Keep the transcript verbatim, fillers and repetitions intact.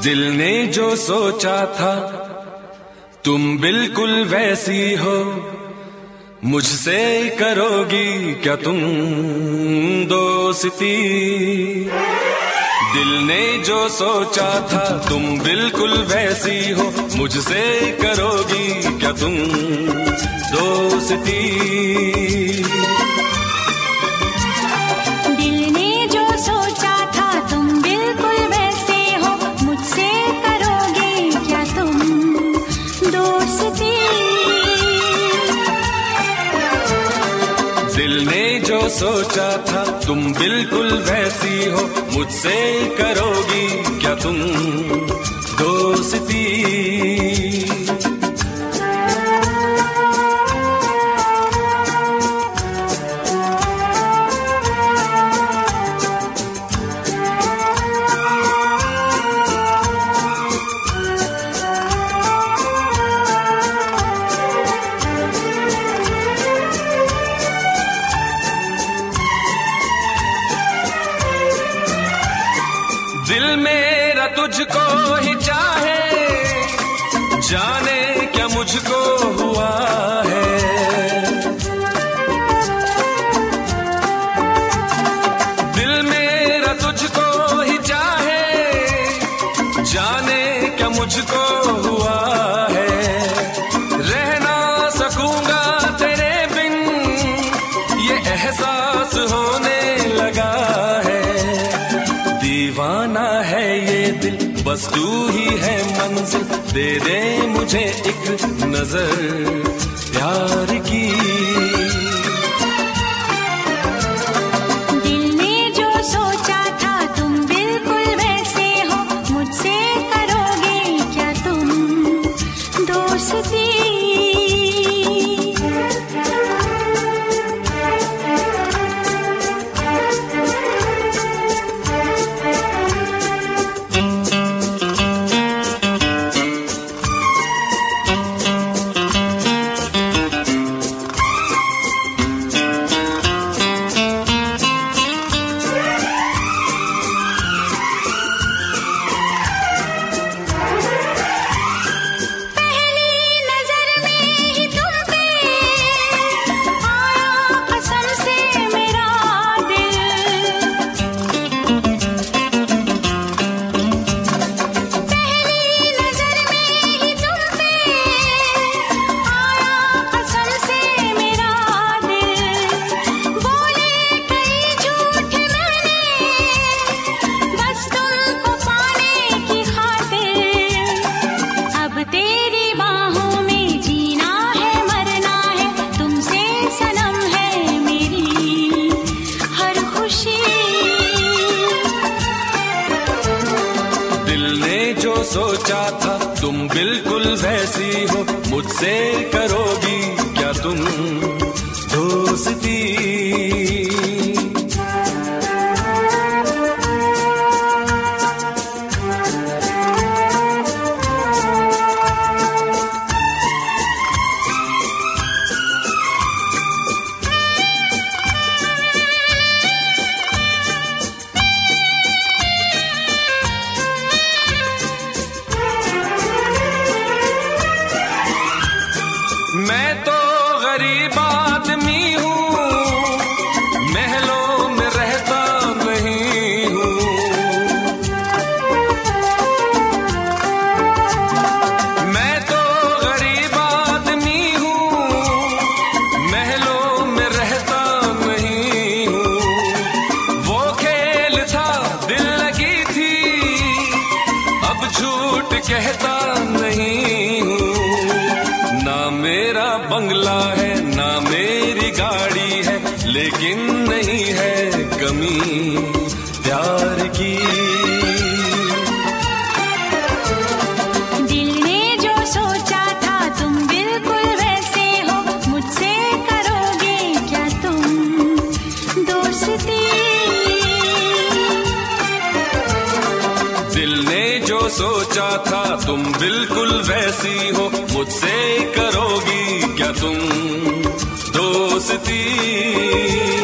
दिल ने जो सोचा था तुम बिल्कुल वैसी हो, मुझसे करोगी क्या तुम दोस्ती। दिल ने जो सोचा था तुम बिल्कुल वैसी हो, मुझसे करोगी क्या तुम दोस्ती। दिल ने जो सोचा था तुम बिल्कुल वैसी हो, मुझसे करोगी क्या तुम दोस्ती। दिल मेरा तुझको ही चाहे, जाने क्या मुझको हुआ है। दिल मेरा तुझको ही चाहे, जाने क्या मुझको हुआ है। रह ना सकूंगा तेरे बिन, ये एहसास होने लगा है। दीवाना है ये दिल, बस तू ही है मंजिल, दे दे मुझे एक नजर प्यार की। दिल ने जो सोचा था तुम बिल्कुल वैसे हो, मुझसे करोगे क्या तुम दोस्ती। जो सोचा था तुम बिल्कुल वैसी हो, मुझसे करोगी क्या तुम दोस्ती। मैं तो गरीब आदमी हूँ, महलों में रहता नहीं हूँ। मैं तो गरीब आदमी हूँ, महलों में रहता नहीं हूँ। वो खेल था दिल लगी थी, अब झूठ कहता नहीं हूँ। ना मेरा बंगला है ना मेरी गाड़ी है, लेकिन नहीं है कमी प्यार की। दिल ने जो सोचा था तुम बिल्कुल वैसे हो, मुझसे करोगे क्या तुम दोस्ती। दिल ने जो सोचा था तुम बिल्कुल वैसी हो, मुझसे करोगी क्या तुम दोस्ती।